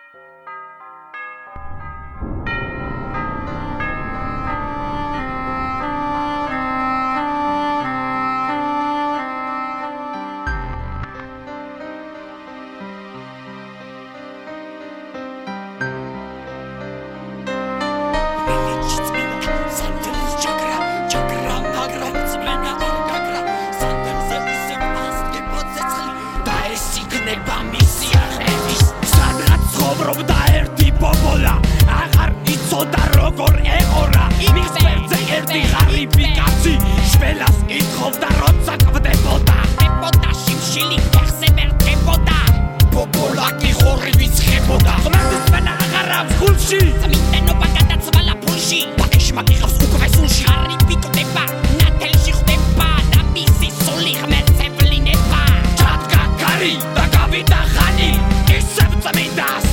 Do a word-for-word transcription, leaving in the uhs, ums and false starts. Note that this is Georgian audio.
სადღაც ცხოვრობდა ერთი პოპოლა აღარ იცოდა როგორ ეყორა მის ფერზე ერთი ღარიბი კაცი შველას ითხოვდა როცა კვდებოდა დებოდა შიმშილი ფეხზე ვერ დებოდა პოპოლა კი ხორივით ხებოდა ღმერთის ფენა აღარ აქვს გულში წმინდენობა გადაცვალა ფულში ბაკეში მაგიღავს უკვე სულში ღარიბი კვდება ნათელში ხვდება და მისი სული ღმერთს ევლინება ჩადგა კარი და გავიდა ხანი ისევ წმინდას